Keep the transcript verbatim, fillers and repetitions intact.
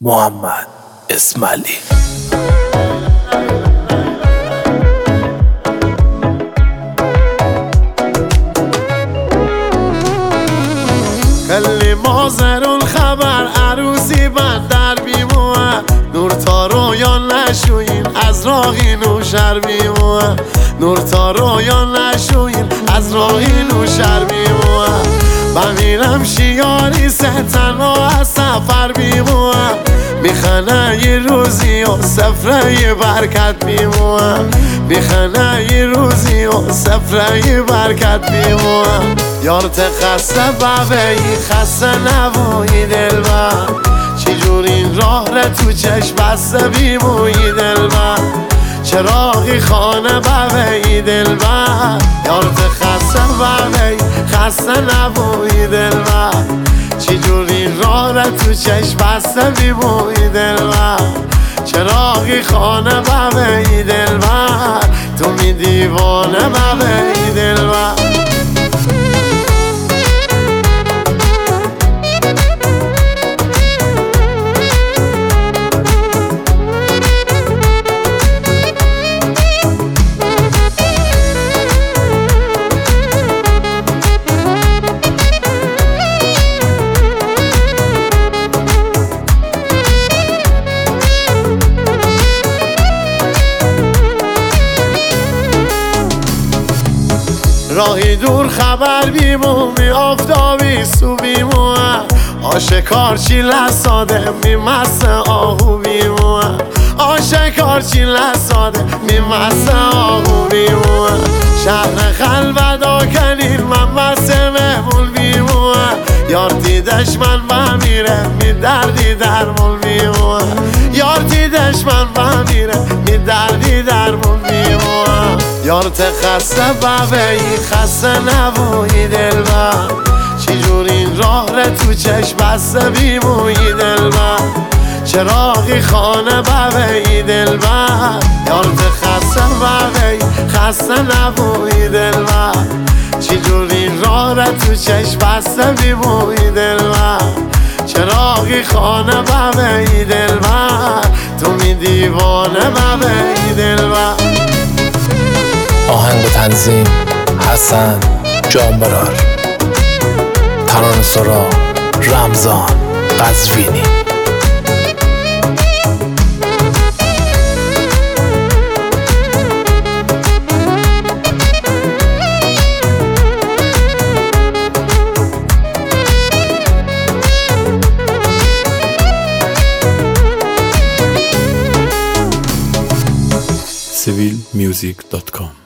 محمد اسماعیلی. خیلی مازرون خبر عروسی من در بیموه، نور تا رویان نشوین از راهی نوشر بیموه، نور تا رویان نشوین از راهی نوشر بیموه. بمیرم شیاری ستن و از سفر بیموه، میخنه یه روزی و سفره یه برکت بیموه، میخنه یه روزی و سفره یه برکت بیموه. یارت خسته بابهی خسته نبویی دلبر، چی جور این راه را تو چشم بسته بیمویی دلبر، چراغی خانه بابهی دلبر. یارت خسته بابهی خسته نبویی دلبر، چی جور این راه را تو چشم بسته بیمویی دلبر، چراغی خانه بابهی دلبر، تو می دیوانه بابهی دلبر. راهی دور خبر بیمومی آفتابی سو بیموه، آشکار چی لساده میمسه آهو بیموه، آشکار چی لساده میمسه آهو بیموه. شهر خلودا کنین من مسه مهمول بیموه، یار دیدش من بمیره می دردی درمول بیموه، یار دیدش من بمیره می دردی درمول بیموه. یارت خسته بابهی خسته نبویی دلبر، چی جور این راه را تو چشم بسته بیمویی دلبر، چراغی خانه بابهی دلبر. یارت خسته بابهی خسته نبویی دلبر، چی جور این راه را تو چشم بسته بیمویی دلبر، چراغی خانه بابهی دلبر، تو می دیوانه بابهی دلبر. آهنگ و تنظیم حسن جانبرار، ترانه سرا رمضان قزوینی. سیویل میوزیک دات کام